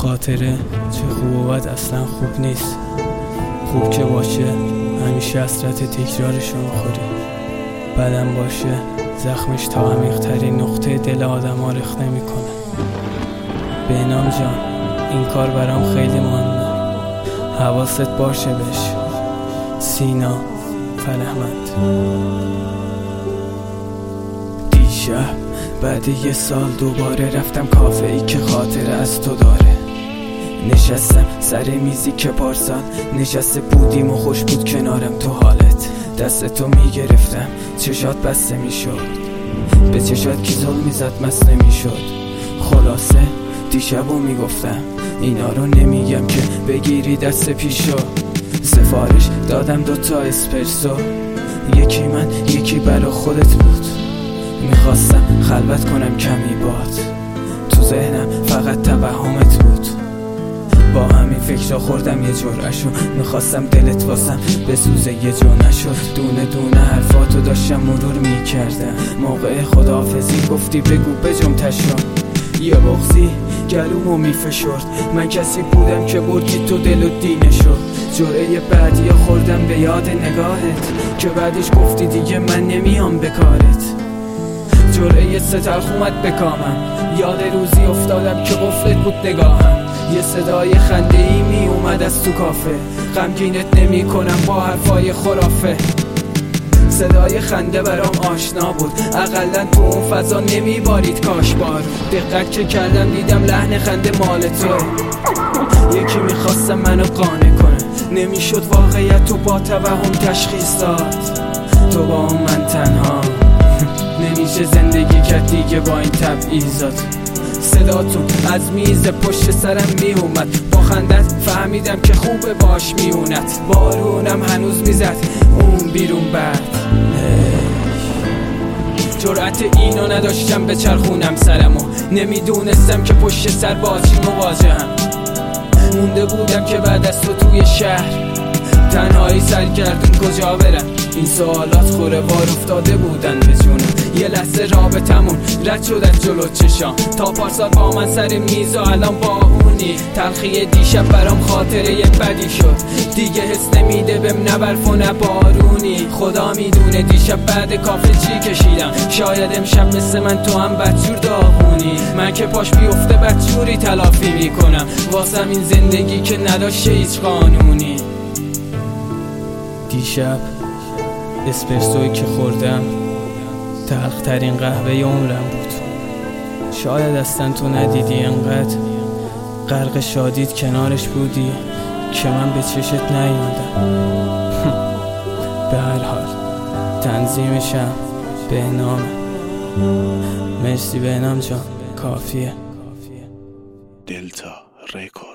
خاطره چه خوب و بد اصلا خوب نیست. خوب که باشه همیشه حسرت تکرارشو میخوری، بدم باشه زخمش تا عمیق‌ترین نقطه دل آدم ها رخ نمیکنه. بهنام جان این کار برام خیلی مهمه، حواست باشه بهش. سینا فرهمند. دیشب بعد یه سال دوباره رفتم کافه ای که خاطره از تو داره. نشستم سر میزی که پارسال نشسته بودیم و خوش بود کنارم تو حالت. دستتو میگرفتم چشات بسته میشد، به چشات کی زل میزد مست نمیشد. خلاصه دیشبو میگفتم اینا رو نمیگم که بگیری دست پیشو. سفارش دادم 2 اسپرسو، یکی من یکی برا خودت بود. میخواستم خلوت کنم کمی باد، تو ذهنم فقط توهمت بود. با همین فکر خوردم یه جرعشو، میخواستم دلت واسم بسوزه یه جو نشد. دونه دونه حرفاتو داشتم مرور میکردم، موقع خداحافظی گفتی بگو بجم تشو. یه بغضی گلومو میفشرد، من کسی بودم که بردی تو دل و دینشو. جرعه بعدی خوردم به یاد نگاهت که بعدش گفتی دیگه من نمیام به کارت. جرعه تلخ اومد بکامم، یاد روزی افتادم که قفلت بود نگاهم. یه صدای خنده ای می اومد از تو کافه، غمگینت نمی کنم با حرفای خرافه. صدای خنده برام آشنا بود، اقلن تو اون فضا نمی بارید کاش بارو. دقت که کردم دیدم لحن خنده مال توه. یکی میخواستم منو قانع کنه، نمیشد واقعیت تو با توهم تشخیص داد. تو با اون من تنها نمیشه زندگی کرد دیگه با این تبعیضات. صداتون از میز پشت سرم میومد، با خندت فهمیدم که خوبه باش میونت. بارونم هنوز میزد اون بیرون بعد. جرأت اینو نداشتم به چرخونم سرمو، نمیدونستم که پشت سر با چی مواجهم. مونده بودم که بعد از تو توی شهر تنهایی سرگردون کجا برم. این سوالات خوره وار افتاده بودن به جونم. یه لحظه رابطمون رد شد از جلو چشام، تا پارسال با من سر میز و الان با اونی. تلخی دیشب برام خاطره یه بدی شد، دیگه حس نمیده بهم نه برف و نه بارونی. خدا میدونه دیشب بعد کافه چی کشیدم، شاید امشب مثل من تو هم بدجور داغونی. من که پاش بیفته بدجوری تلافی میکنم واسم این زندگی که نداشته هیچ قانونی. دیشب اسپرسوی که خوردم تلخترین قهوه عمرم بود. شاید اصلا تو ندیدی، انقدر غرق شادیت کنارش بودی که من به چشت نیومدم. به هر حال تنظیمشم بهنام. مرسی بهنام جان، کافیه. دلتا ریکورد.